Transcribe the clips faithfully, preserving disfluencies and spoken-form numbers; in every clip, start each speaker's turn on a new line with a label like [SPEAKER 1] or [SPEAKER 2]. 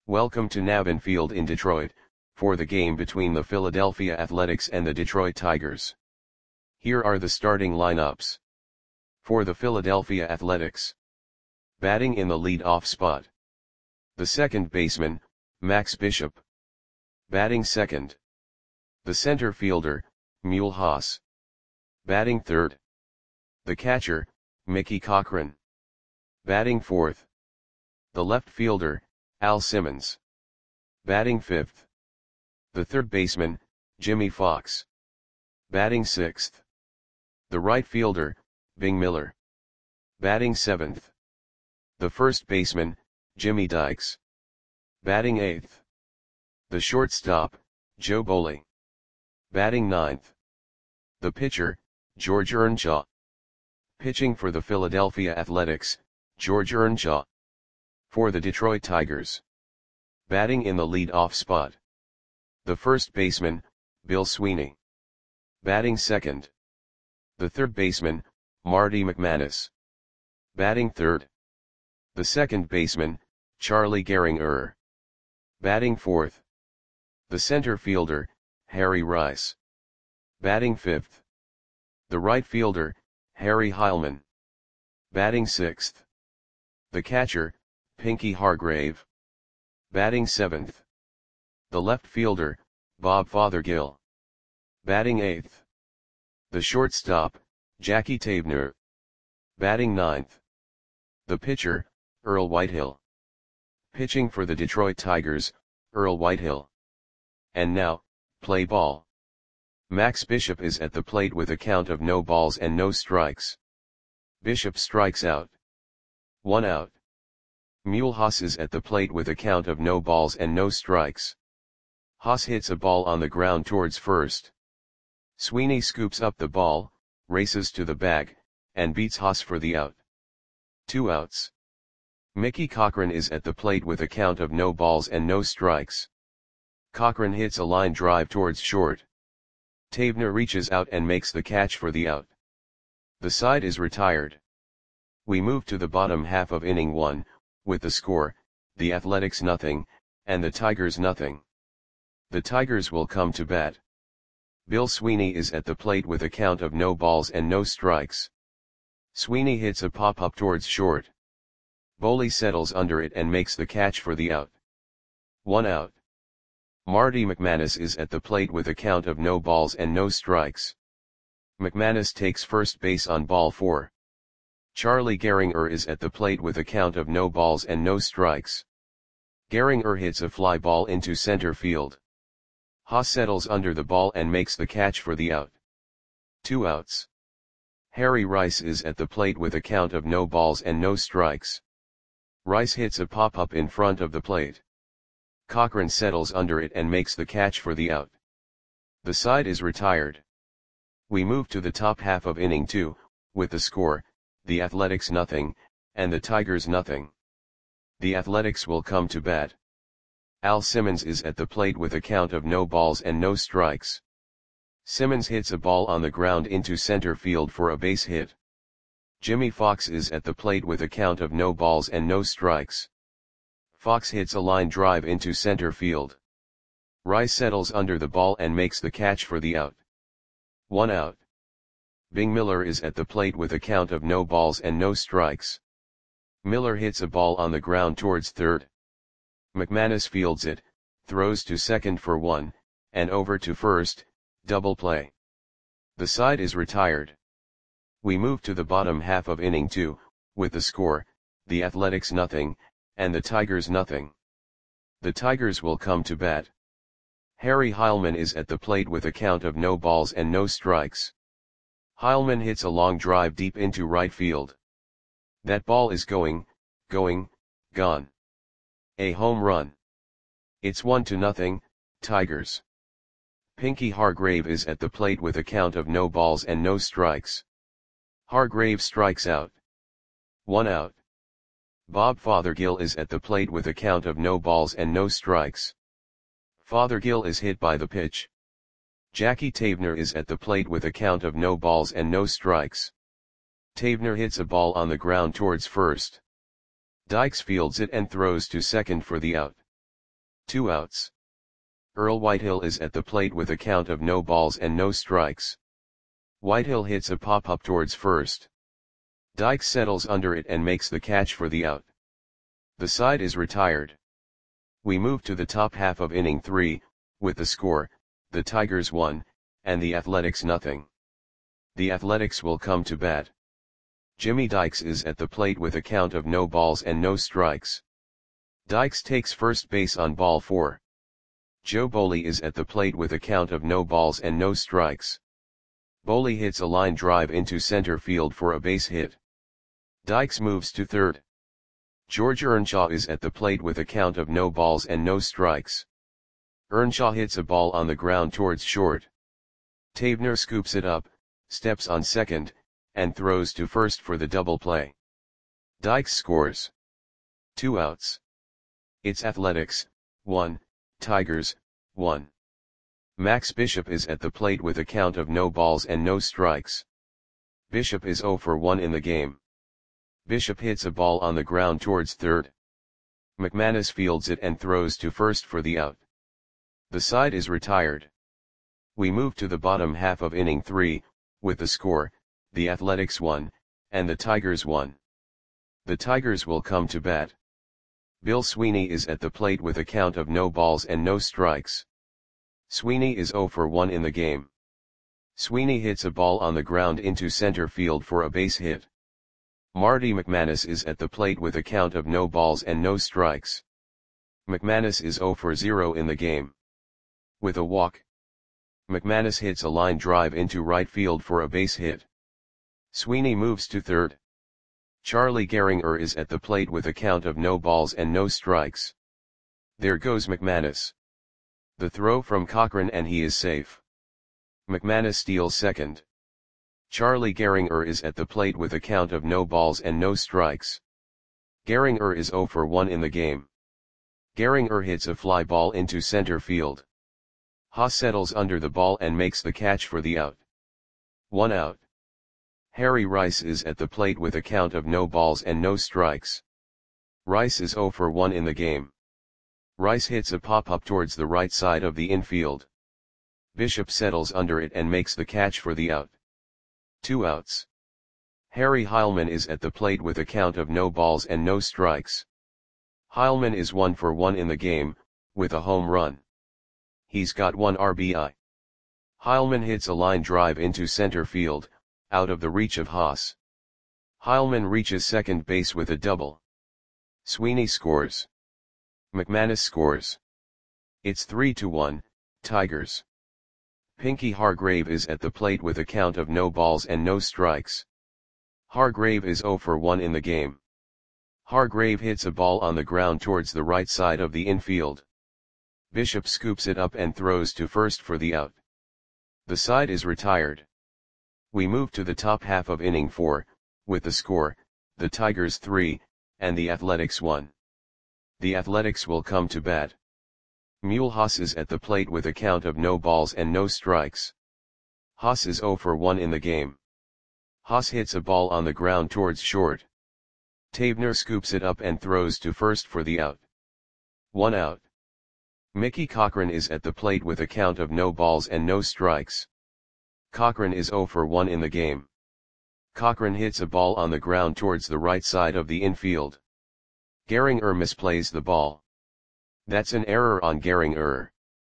[SPEAKER 1] Welcome to Navin Field in Detroit, for the game between the Philadelphia Athletics and the Detroit Tigers. Here are the starting lineups. For the Philadelphia Athletics. Batting in the lead-off spot. The second baseman, Max Bishop. Batting second. The center fielder, Mule Haas. Batting third. The catcher, Mickey Cochrane. Batting fourth. The left fielder, Al Simmons. Batting fifth. The third baseman, Jimmy Fox. Batting sixth. The right fielder, Bing Miller. Batting seventh. The first baseman, Jimmy Dykes. Batting eighth. The shortstop, Joe Boley. Batting ninth. The pitcher, George Earnshaw. Pitching for the Philadelphia Athletics, George Earnshaw. For the Detroit Tigers. Batting in the lead-off spot. The first baseman, Bill Sweeney. Batting second. The third baseman, Marty McManus. Batting third. The second baseman, Charlie Gehringer. Batting fourth. The center fielder, Harry Rice. Batting fifth. The right fielder, Harry Heilman. Batting sixth. The catcher, Pinky Hargrave. Batting seventh. The left fielder, Bob Fothergill. Batting eighth. The shortstop, Jackie Taebner. Batting ninth. The pitcher, Earl Whitehill. Pitching for the Detroit Tigers, Earl Whitehill. And now, play ball. Max Bishop is at the plate with a count of no balls and no strikes. Bishop strikes out. One out. Mule Haas is at the plate with a count of no balls and no strikes. Haas hits a ball on the ground towards first. Sweeney scoops up the ball, races to the bag, and beats Haas for the out. Two outs. Mickey Cochrane is at the plate with a count of no balls and no strikes. Cochrane hits a line drive towards short. Taebner reaches out and makes the catch for the out. The side is retired. We move to the bottom half of inning one, with the score, the Athletics nothing, and the Tigers nothing. The Tigers will come to bat. Bill Sweeney is at the plate with a count of no balls and no strikes. Sweeney hits a pop-up towards short. Boley settles under it and makes the catch for the out. One out. Marty McManus is at the plate with a count of no balls and no strikes. McManus takes first base on ball four. Charlie Gehringer is at the plate with a count of no balls and no strikes. Gehringer hits a fly ball into center field. Haas settles under the ball and makes the catch for the out. Two outs. Harry Rice is at the plate with a count of no balls and no strikes. Rice hits a pop-up in front of the plate. Cochrane settles under it and makes the catch for the out. The side is retired. We move to the top half of inning two, with the score, the Athletics nothing, and the Tigers nothing. The Athletics will come to bat. Al Simmons is at the plate with a count of no balls and no strikes. Simmons hits a ball on the ground into center field for a base hit. Jimmy Fox is at the plate with a count of no balls and no strikes. Fox hits a line drive into center field. Rice settles under the ball and makes the catch for the out. One out. Bing Miller is at the plate with a count of no balls and no strikes. Miller hits a ball on the ground towards third. McManus fields it, throws to second for one, and over to first, double play. The side is retired. We move to the bottom half of inning two, with the score, the Athletics nothing, and the Tigers nothing. The Tigers will come to bat. Harry Heilman is at the plate with a count of no balls and no strikes. Heilman hits a long drive deep into right field. That ball is going, going, gone. A home run. It's one to nothing, Tigers. Pinky Hargrave is at the plate with a count of no balls and no strikes. Hargrave strikes out. One out. Bob Fothergill is at the plate with a count of no balls and no strikes. Fothergill is hit by the pitch. Jackie Taebner is at the plate with a count of no balls and no strikes. Taebner hits a ball on the ground towards first. Dykes fields it and throws to second for the out. Two outs. Earl Whitehill is at the plate with a count of no balls and no strikes. Whitehill hits a pop-up towards first. Dykes settles under it and makes the catch for the out. The side is retired. We move to the top half of inning three, with the score, the Tigers one, and the Athletics nothing. The Athletics will come to bat. Jimmy Dykes is at the plate with a count of no balls and no strikes. Dykes takes first base on ball four. Joe Boley is at the plate with a count of no balls and no strikes. Boley hits a line drive into center field for a base hit. Dykes moves to third. George Earnshaw is at the plate with a count of no balls and no strikes. Earnshaw hits a ball on the ground towards short. Tavener scoops it up, steps on second, and throws to first for the double play. Dykes scores. Two outs. It's Athletics, one, Tigers, one. Max Bishop is at the plate with a count of no balls and no strikes. Bishop is oh for one in the game. Bishop hits a ball on the ground towards third. McManus fields it and throws to first for the out. The side is retired. We move to the bottom half of inning three, with the score, the Athletics one, and the Tigers one. The Tigers will come to bat. Bill Sweeney is at the plate with a count of no balls and no strikes. Sweeney is oh for one in the game. Sweeney hits a ball on the ground into center field for a base hit. Marty McManus is at the plate with a count of no balls and no strikes. McManus is oh for zero in the game. With a walk, McManus hits a line drive into right field for a base hit. Sweeney moves to third. Charlie Gehringer is at the plate with a count of no balls and no strikes. There goes McManus. The throw from Cochran and he is safe. McManus steals second. Charlie Gehringer is at the plate with a count of no balls and no strikes. Gehringer is oh for one in the game. Gehringer hits a fly ball into center field. Haas settles under the ball and makes the catch for the out. One out. Harry Rice is at the plate with a count of no balls and no strikes. Rice is oh for one in the game. Rice hits a pop-up towards the right side of the infield. Bishop settles under it and makes the catch for the out. Two outs. Harry Heilman is at the plate with a count of no balls and no strikes. Heilman is one for one in the game, with a home run. He's got one R B I. Heilman hits a line drive into center field, out of the reach of Haas. Heilman reaches second base with a double. Sweeney scores. McManus scores. It's three to one, Tigers. Pinky Hargrave is at the plate with a count of no balls and no strikes. Hargrave is oh for one in the game. Hargrave hits a ball on the ground towards the right side of the infield. Bishop scoops it up and throws to first for the out. The side is retired. We move to the top half of inning four, with the score, the Tigers three, and the Athletics one. The Athletics will come to bat. Mule Haas is at the plate with a count of no balls and no strikes. Haas is oh for one in the game. Haas hits a ball on the ground towards short. Tavener scoops it up and throws to first for the out. One out. Mickey Cochran is at the plate with a count of no balls and no strikes. Cochran is oh for one in the game. Cochran hits a ball on the ground towards the right side of the infield. Gehringer misplays the ball. That's an error on Gehringer.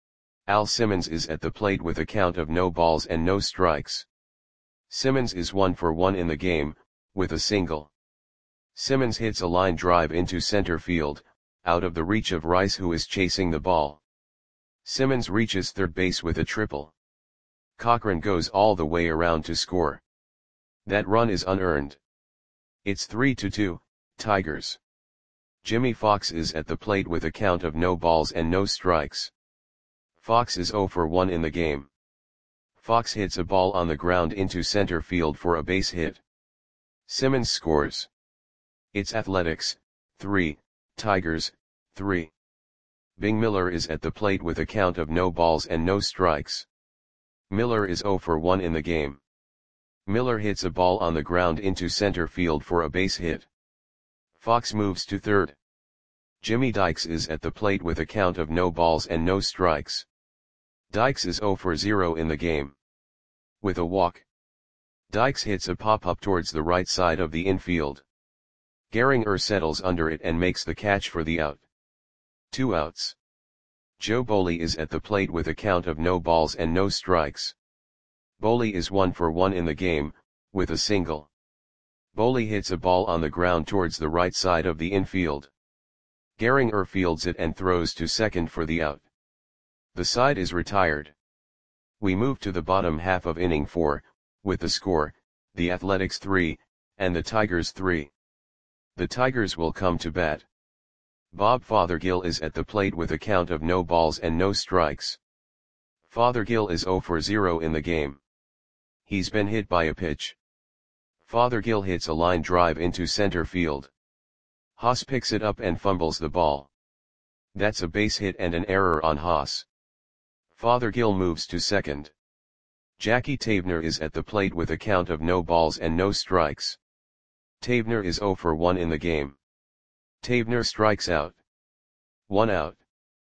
[SPEAKER 1] Al Simmons is at the plate with a count of no balls and no strikes. Simmons is one for one in the game, with a single. Simmons hits a line drive into center field, out of the reach of Rice who is chasing the ball. Simmons reaches third base with a triple. Cochran goes all the way around to score. That run is unearned. It's three to two, Tigers. Jimmy Fox is at the plate with a count of no balls and no strikes. Fox is oh for one in the game. Fox hits a ball on the ground into center field for a base hit. Simmons scores. It's Athletics, three, Tigers, three. Bing Miller is at the plate with a count of no balls and no strikes. Miller is oh for one in the game. Miller hits a ball on the ground into center field for a base hit. Fox moves to third. Jimmy Dykes is at the plate with a count of no balls and no strikes. Dykes is zero for zero in the game. With a walk, Dykes hits a pop-up towards the right side of the infield. Gehringer settles under it and makes the catch for the out. Two outs. Joe Boley is at the plate with a count of no balls and no strikes. Boley is one for one in the game, with a single. Boley hits a ball on the ground towards the right side of the infield. Gehringer fields it and throws to second for the out. The side is retired. We move to the bottom half of inning four, with the score, the Athletics three, and the Tigers three. The Tigers will come to bat. Bob Fothergill is at the plate with a count of no balls and no strikes. Fothergill is zero for zero in the game. He's been hit by a pitch. Fothergill hits a line drive into center field. Haas picks it up and fumbles the ball. That's a base hit and an error on Haas. Fothergill moves to second. Jackie Tavener is at the plate with a count of no balls and no strikes. Tavener is zero for one in the game. Tavener strikes out. One out.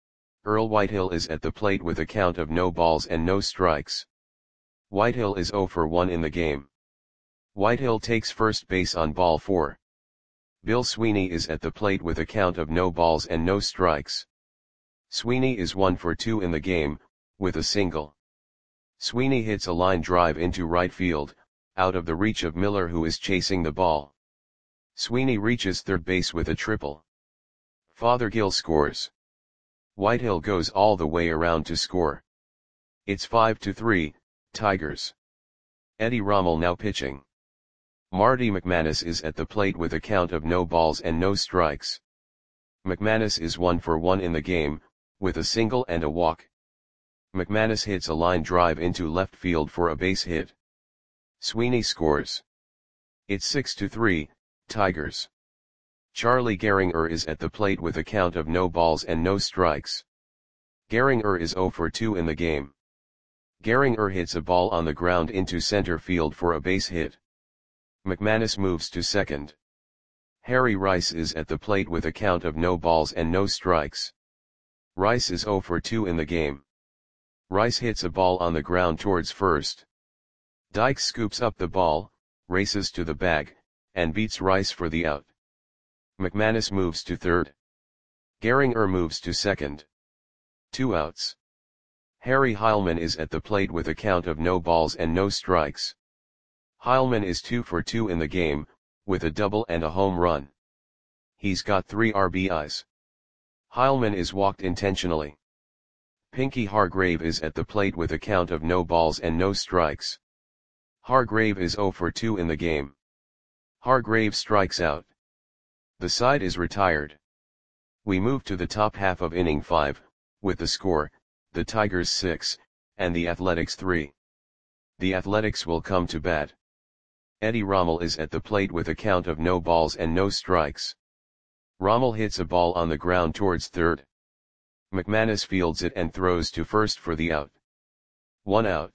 [SPEAKER 1] Earl Whitehill is at the plate with a count of no balls and no strikes. Whitehill is zero for one in the game. Whitehill takes first base on ball four. Bill Sweeney is at the plate with a count of no balls and no strikes. Sweeney is one for two in the game, with a single. Sweeney hits a line drive into right field, out of the reach of Miller, who is chasing the ball. Sweeney reaches third base with a triple. Fothergill scores. Whitehill goes all the way around to score. It's five to three, Tigers. Eddie Rommel now pitching. Marty McManus is at the plate with a count of no balls and no strikes. McManus is one for one in the game, with a single and a walk. McManus hits a line drive into left field for a base hit. Sweeney scores. It's six to three, Tigers. Charlie Gehringer is at the plate with a count of no balls and no strikes. Gehringer is zero for two in the game. Gehringer hits a ball on the ground into center field for a base hit. McManus moves to second. Harry Rice is at the plate with a count of no balls and no strikes. Rice is zero for two in the game. Rice hits a ball on the ground towards first. Dykes scoops up the ball, races to the bag, and beats Rice for the out. McManus moves to third. Gehringer moves to second. Two outs. Harry Heilman is at the plate with a count of no balls and no strikes. Heilman is two for two in the game, with a double and a home run. He's got three R B Is. Heilman is walked intentionally. Pinky Hargrave is at the plate with a count of no balls and no strikes. Hargrave is zero for two in the game. Hargrave strikes out. The side is retired. We move to the top half of inning five, with the score, the Tigers six, and the Athletics three. The Athletics will come to bat. Eddie Rommel is at the plate with a count of no balls and no strikes. Rommel hits a ball on the ground towards third. McManus fields it and throws to first for the out. One out.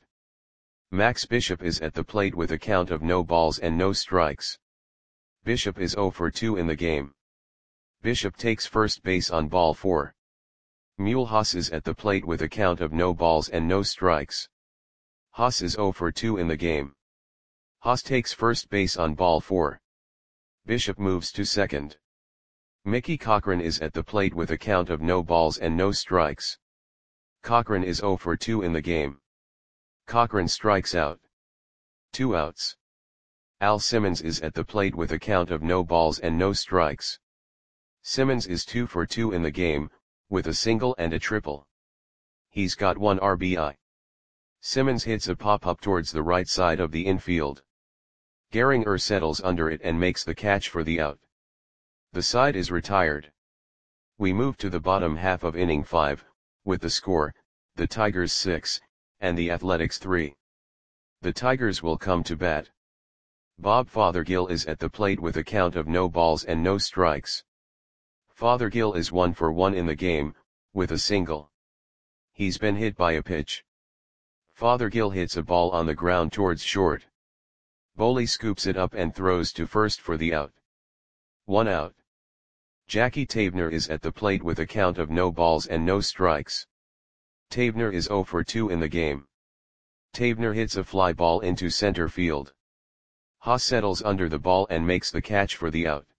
[SPEAKER 1] Max Bishop is at the plate with a count of no balls and no strikes. Bishop is zero for two in the game. Bishop takes first base on ball four. Mule Haas is at the plate with a count of no balls and no strikes. Haas is zero for two in the game. Haas takes first base on ball four. Bishop moves to second. Mickey Cochran is at the plate with a count of no balls and no strikes. Cochran is zero for two in the game. Cochran strikes out. Two outs. Al Simmons is at the plate with a count of no balls and no strikes. Simmons is two for two in the game, with a single and a triple. He's got one R B I. Simmons hits a pop-up towards the right side of the infield. Gehringer settles under it and makes the catch for the out. The side is retired. We move to the bottom half of inning five, with the score, the Tigers six, and the Athletics three. The Tigers will come to bat. Bob Fothergill is at the plate with a count of no balls and no strikes. Fothergill is one for one in the game, with a single. He's been hit by a pitch. Fothergill hits a ball on the ground towards short. Boley scoops it up and throws to first for the out. One out. Jackie Tavener is at the plate with a count of no balls and no strikes. Tavener is zero for two in the game. Tavener hits a fly ball into center field. Haas settles under the ball and makes the catch for the out.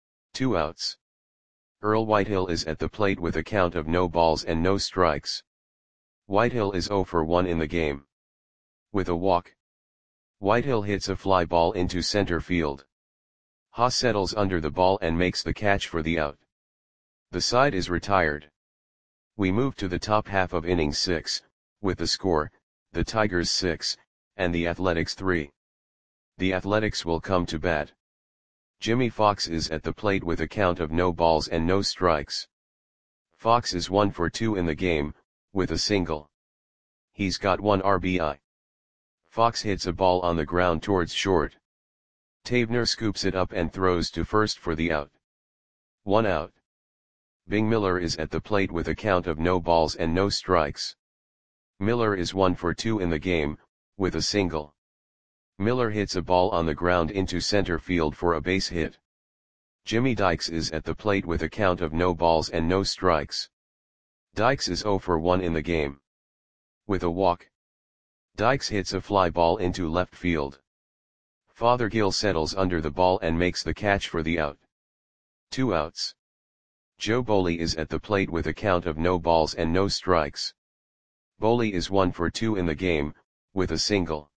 [SPEAKER 1] Two outs. Earl Whitehill is at the plate with a count of no balls and no strikes. Whitehill is zero for one in the game. With a walk, Whitehill hits a fly ball into center field. Haas settles under the ball and makes the catch for the out. The side is retired. We move to the top half of inning six, with the score, the Tigers six, and the Athletics three. The Athletics will come to bat. Jimmy Fox is at the plate with a count of no balls and no strikes. Fox is one for two in the game, with a single. He's got one R B I. Fox hits a ball on the ground towards short. Tavener scoops it up and throws to first for the out. One out. Bing Miller is at the plate with a count of no balls and no strikes. Miller is one for two in the game, with a single. Miller hits a ball on the ground into center field for a base hit. Jimmy Dykes is at the plate with a count of no balls and no strikes. Dykes is zero for one in the game. With a walk, Dykes hits a fly ball into left field. Fothergill settles under the ball and makes the catch for the out. Two outs. Joe Boley is at the plate with a count of no balls and no strikes. Boley is one for two in the game, with a single.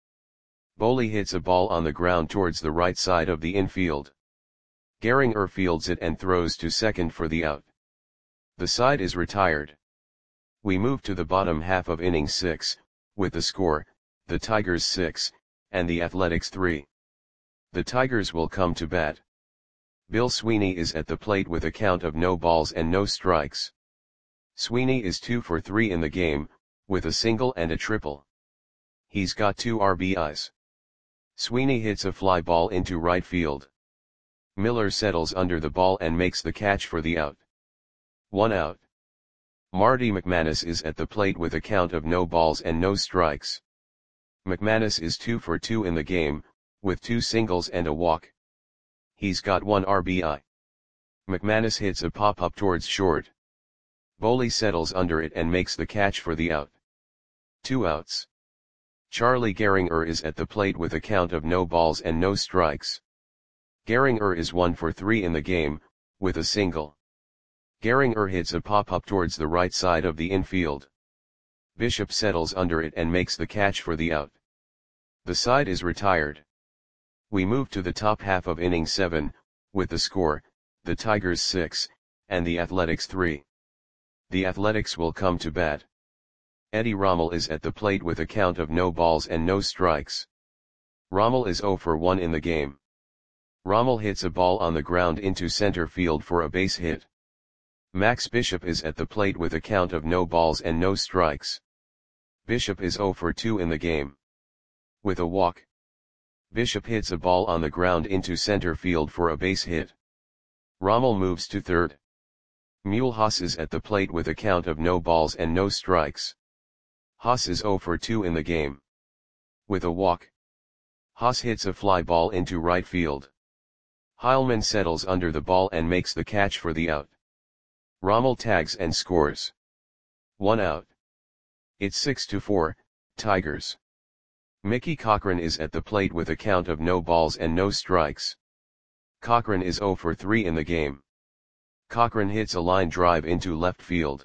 [SPEAKER 1] Boley hits a ball on the ground towards the right side of the infield. Gehringer fields it and throws to second for the out. The side is retired. We move to the bottom half of inning six, with the score, the Tigers six, and the Athletics three. The Tigers will come to bat. Bill Sweeney is at the plate with a count of no balls and no strikes. Sweeney is two for three in the game, with a single and a triple. He's got two R B Is. Sweeney hits a fly ball into right field. Miller settles under the ball and makes the catch for the out. One out. Marty McManus is at the plate with a count of no balls and no strikes. McManus is two for two in the game, with two singles and a walk. He's got one R B I. McManus hits a pop-up towards short. Boley settles under it and makes the catch for the out. Two outs. Charlie Gehringer is at the plate with a count of no balls and no strikes. Gehringer is one for three in the game, with a single. Gehringer hits a pop-up towards the right side of the infield. Bishop settles under it and makes the catch for the out. The side is retired. We move to the top half of inning seven, with the score, the Tigers six, and the Athletics three. The Athletics will come to bat. Eddie Rommel is at the plate with a count of no balls and no strikes. Rommel is zero for one in the game. Rommel hits a ball on the ground into center field for a base hit. Max Bishop is at the plate with a count of no balls and no strikes. Bishop is zero for two in the game. With a walk, Bishop hits a ball on the ground into center field for a base hit. Rommel moves to third. Mule Haas is at the plate with a count of no balls and no strikes. Haas is zero for two in the game. With a walk, Haas hits a fly ball into right field. Heilman settles under the ball and makes the catch for the out. Rommel tags and scores. One out. It's six to four, Tigers. Mickey Cochran is at the plate with a count of no balls and no strikes. Cochran is zero for three in the game. Cochran hits a line drive into left field.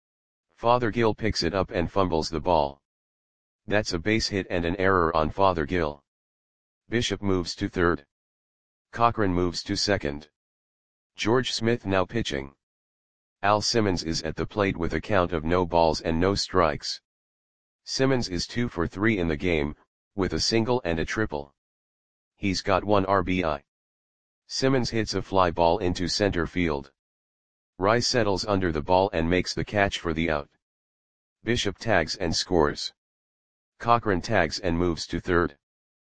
[SPEAKER 1] Fothergill picks it up and fumbles the ball. That's a base hit and an error on Fothergill. Bishop moves to third. Cochran moves to second. George Smith now pitching. Al Simmons is at the plate with a count of no balls and no strikes. Simmons is two for three in the game, with a single and a triple. He's got one R B I. Simmons hits a fly ball into center field. Rice settles under the ball and makes the catch for the out. Bishop tags and scores. Cochran tags and moves to third.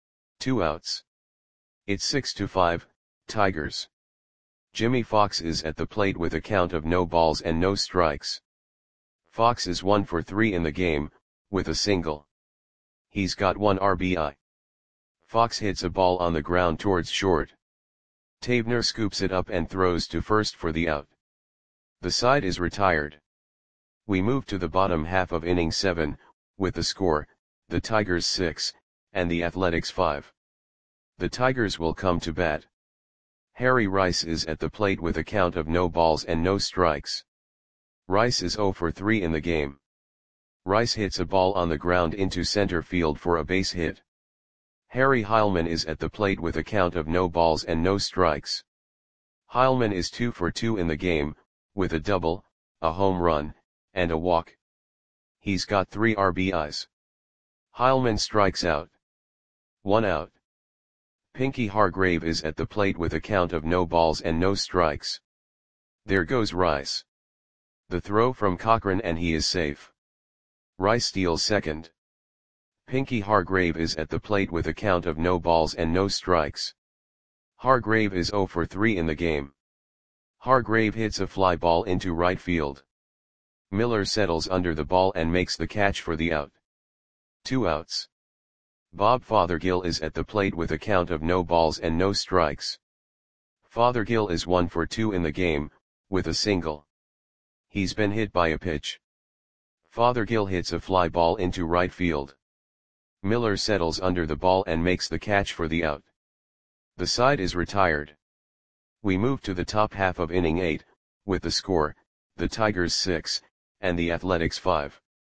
[SPEAKER 1] Two outs. It's six to five, Tigers. Jimmy Fox is at the plate with a count of no balls and no strikes. Fox is one for three in the game, with a single. He's got one R B I. Fox hits a ball on the ground towards short. Tavener scoops it up and throws to first for the out. The side is retired. We move to the bottom half of inning seven, with the score, the Tigers six, and the Athletics five. The Tigers will come to bat. Harry Rice is at the plate with a count of no balls and no strikes. Rice is zero for three in the game. Rice hits a ball on the ground into center field for a base hit. Harry Heilmann is at the plate with a count of no balls and no strikes. Heilmann is two for two in the game, with a double, a home run, and a walk. He's got three R B Is. Heilmann strikes out. One out. Pinky Hargrave is at the plate with a count of no balls and no strikes. There goes Rice. The throw from Cochran and he is safe. Rice steals second. Pinky Hargrave is at the plate with a count of no balls and no strikes. Hargrave is zero for three in the game. Hargrave hits a fly ball into right field. Miller settles under the ball and makes the catch for the out. Two outs. Bob Fothergill is at the plate with a count of no balls and no strikes. Fothergill is one for two in the game, with a single. He's been hit by a pitch. Fothergill hits a fly ball into right field. Miller settles under the ball and makes the catch for the out. The side is retired. We move to the top half of inning eight, with the score, the Tigers six, and the Athletics five.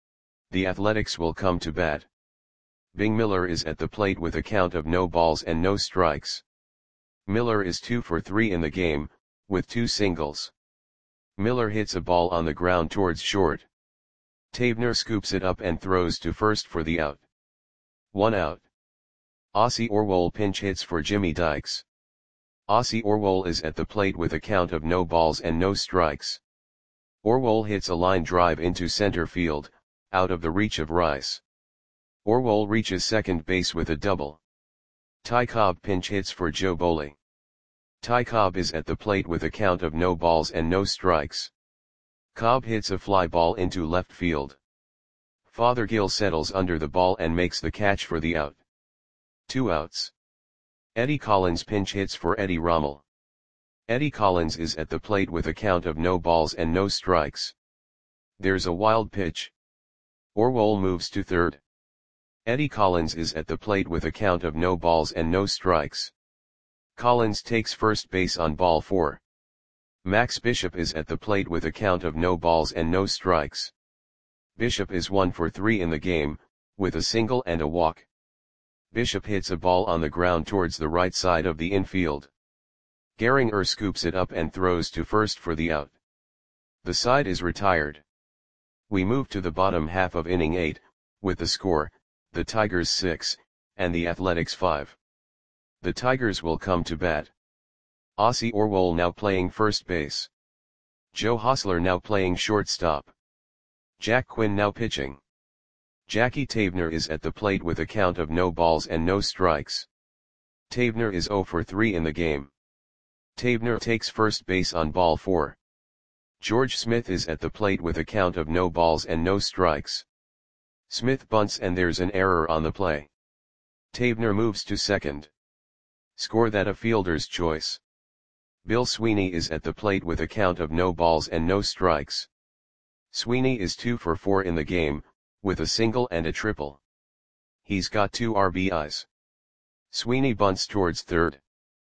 [SPEAKER 1] The Athletics will come to bat. Bing Miller is at the plate with a count of no balls and no strikes. Miller is two for three in the game, with two singles. Miller hits a ball on the ground towards short. Tavener scoops it up and throws to first for the out. One out. Ossie Orwell pinch hits for Jimmy Dykes. Ossie Orwell is at the plate with a count of no balls and no strikes. Orwell hits a line drive into center field, out of the reach of Rice. Orwell reaches second base with a double. Ty Cobb pinch hits for Joe Boley. Ty Cobb is at the plate with a count of no balls and no strikes. Cobb hits a fly ball into left field. Fothergill settles under the ball and makes the catch for the out. Two outs. Eddie Collins pinch hits for Eddie Rommel. Eddie Collins is at the plate with a count of no balls and no strikes. There's a wild pitch. Orwell moves to third. Eddie Collins is at the plate with a count of no balls and no strikes. Collins takes first base on ball four. Max Bishop is at the plate with a count of no balls and no strikes. Bishop is one for three in the game, with a single and a walk. Bishop hits a ball on the ground towards the right side of the infield. Gehringer scoops it up and throws to first for the out. The side is retired. We move to the bottom half of inning eight, with the score, the Tigers six, and the Athletics five. The Tigers will come to bat. Ossie Orwell now playing first base. Joe Hosler now playing shortstop. Jack Quinn now pitching. Jackie Tavener is at the plate with a count of no balls and no strikes. Tavener is zero for three in the game. Tavener takes first base on ball four. George Smith is at the plate with a count of no balls and no strikes. Smith bunts and there's an error on the play. Tavener moves to second. Score that a fielder's choice. Bill Sweeney is at the plate with a count of no balls and no strikes. Sweeney is two for four in the game, with a single and a triple. He's got two R B Is. Sweeney bunts towards third.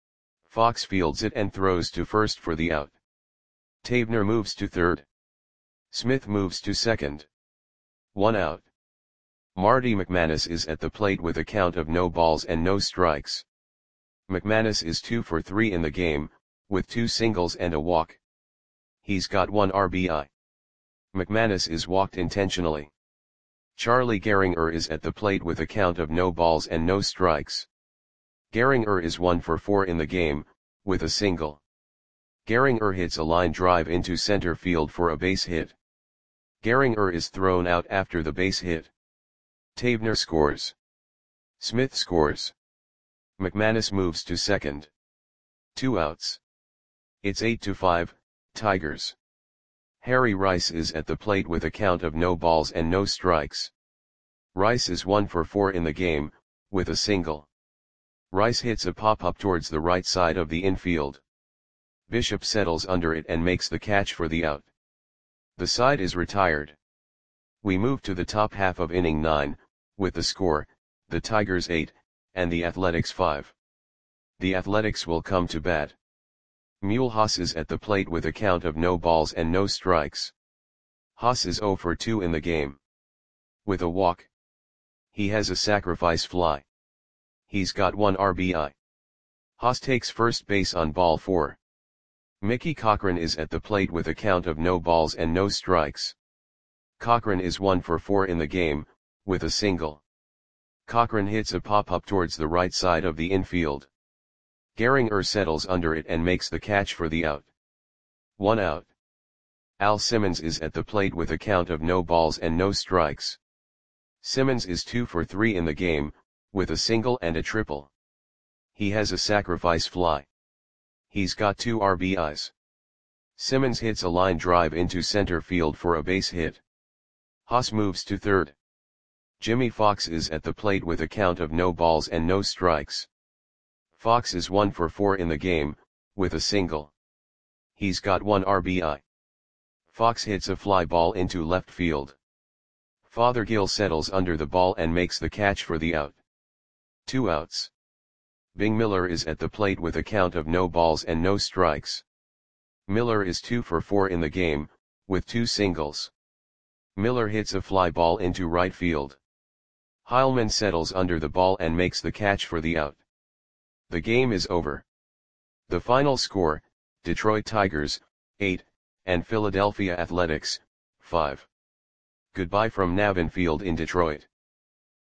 [SPEAKER 1] Fox fields it and throws to first for the out. Tavener moves to third. Smith moves to second. One out. Marty McManus is at the plate with a count of no balls and no strikes. McManus is two for three in the game, with two singles and a walk. He's got one R B I. McManus is walked intentionally. Charlie Gehringer is at the plate with a count of no balls and no strikes. Gehringer is one for four in the game, with a single. Gehringer hits a line drive into center field for a base hit. Gehringer is thrown out after the base hit. Tavener scores. Smith scores. McManus moves to second. Two outs. It's eight to five, Tigers. Harry Rice is at the plate with a count of no balls and no strikes. Rice is one for four in the game, with a single. Rice hits a pop-up towards the right side of the infield. Bishop settles under it and makes the catch for the out. The side is retired. We move to the top half of inning nine, with the score, the Tigers eight, and the Athletics five. The Athletics will come to bat. Mule Haas is at the plate with a count of no balls and no strikes. Haas is oh for two in the game. With a walk. He has a sacrifice fly. He's got one R B I. Haas takes first base on ball four. Mickey Cochrane is at the plate with a count of no balls and no strikes. Cochrane is one for four in the game, with a single. Cochrane hits a pop-up towards the right side of the infield. Gehringer settles under it and makes the catch for the out. One out. Al Simmons is at the plate with a count of no balls and no strikes. Simmons is two for three in the game, with a single and a triple. He has a sacrifice fly. He's got two R B Is. Simmons hits a line drive into center field for a base hit. Haas moves to third. Jimmy Fox is at the plate with a count of no balls and no strikes. Fox is one for four in the game, with a single. He's got one R B I. Fox hits a fly ball into left field. Fothergill settles under the ball and makes the catch for the out. Two outs. Bing Miller is at the plate with a count of no balls and no strikes. Miller is two for four in the game, with two singles. Miller hits a fly ball into right field. Heilman settles under the ball and makes the catch for the out. The game is over. The final score, Detroit Tigers, eight, and Philadelphia Athletics, five. Goodbye from Navin Field in Detroit.